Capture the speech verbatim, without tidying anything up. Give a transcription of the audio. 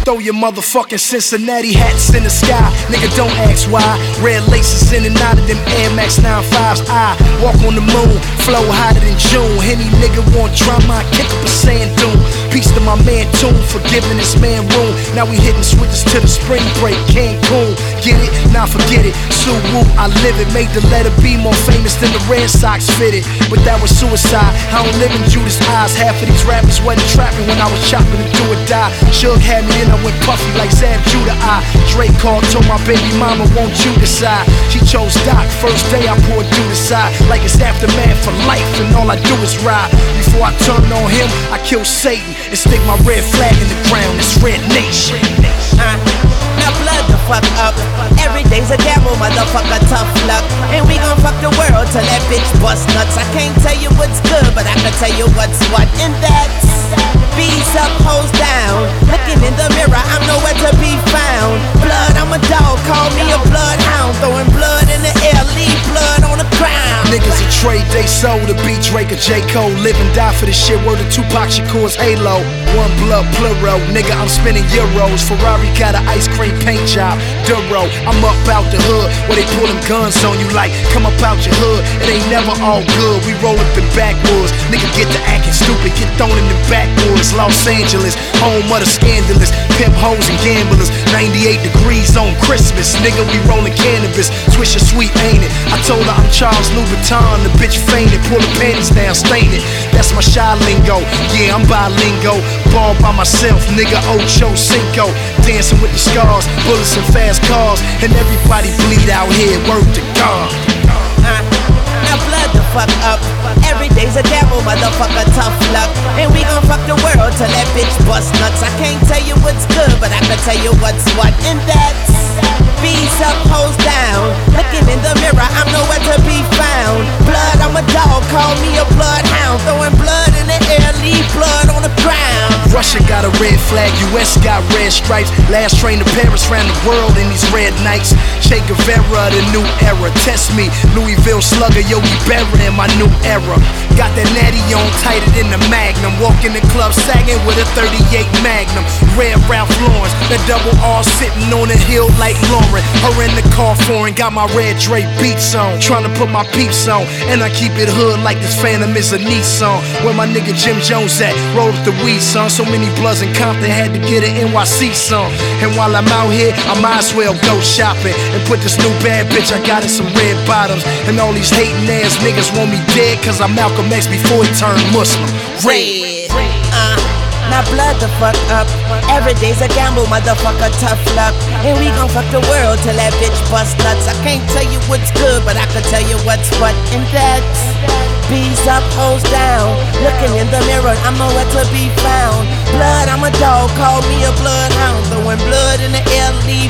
throw your motherfucking Cincinnati hats in the sky. Nigga, don't ask why. Red laces in and out of them Air Max ninety-fives. I walk on the moon, flow hotter than June. Any nigga want drama, I kick up a sand dune. Peace to my man Tune for giving this man room. Now we hitting switches to the spring break, Cancun. Get it? Nah, forget it. Suwu, I live it. Made the letter B more famous than the Red Sox fitted. But that was suicide. I don't live in Judas' eyes. Half of these rappers wasn't trapping when I was chopping to do or die. Suge had me in, I went puffy like Zab Judah. I Drake called, told my baby mama, won't you decide? She chose Doc. First day I poured through the side like it's aftermath for life, and all I do is ride. Before I turn on him, I kill Satan and stick my red flag in the ground. It's Red Nation. Uh, now blood the fuck up. Every day's a gamble, motherfucker, tough luck. And we gon' fuck the world till that bitch bust nuts. I can't tell you what's good, but I can tell you what's what. And that's B's up, hoes down. Looking in the mirror, I'm nowhere to be found. Blood, I'm a dog, call me a bloodhound. Throwing blood in the air, leave blood on the ground. Niggas a trade they sold to beat Drake or J. Cole. Live and die for this shit, word of Tupac Shakur's Halo. One blood plural, nigga, I'm spending euros. Ferrari got an ice cream paint job, Duro. I'm up out the hood where they pullin' guns on you like, come up out your hood. It ain't never all good, we roll up in backwoods. Nigga get to acting stupid, get thrown in the backwoods. Los Angeles, home of the scandalous, pimp hoes and gamblers. ninety-eight degrees on Christmas, nigga, we rollin' cannabis. Swisher sweet, ain't it? I told her I'm Charles Louboutin, the bitch fainted. Pull the panties down, stain it. That's my shy lingo, yeah, I'm bilingo. Ball by myself, nigga, Ocho Cinco. Dancing with the scars, bullets and fast cars. And everybody bleed out here, word to God. Uh, now blood the fuck up. Every day's a gamble, motherfucker, tough luck. And we gon' fuck the world till that bitch bust nuts. I can't tell you what's good, but I can tell you what's what. And that's B's up, hoes down. Looking in the mirror, I'm nowhere to be found. Blood, I'm a dog, call me a bloodhound. Throwing blood in the air, leave blood on the ground. Russia got a red flag, U S got red stripes. Last train to Paris, ran the world in these red nights. Che Guevara, the new era. Test me, Louisville slugger, yo, we burying my new era. Got that natty on tighter than the Magnum. Walk in the club sagging with a thirty-eight Magnum. Red Ralph Lauren, that double R sitting on the hill like Lauren. Her in the car foreign, got my red Dre beats on. Tryna put my peeps on, and I keep it hood like this Phantom is a Nissan. Where my nigga Jim Jones at? Roll up the weed, son. So many bloods in Compton, had to get an N Y C song. And while I'm out here, I might as well go shopping and put this new bad bitch I got in some red bottoms. And all these hating ass niggas want me dead, cause I'm Malcolm X before he turned Muslim. Red. Uh, now blood the fuck up. Every day's a gamble, motherfucker, tough luck. And we gon' fuck the world till that bitch bust nuts. I can't tell you what's good, but I can tell you what's what. And that's B's up, hoes down. Looking in the mirror, I'm nowhere to be found. Blood, I'm a dog, call me a bloodhound. Throwing blood in the air, leave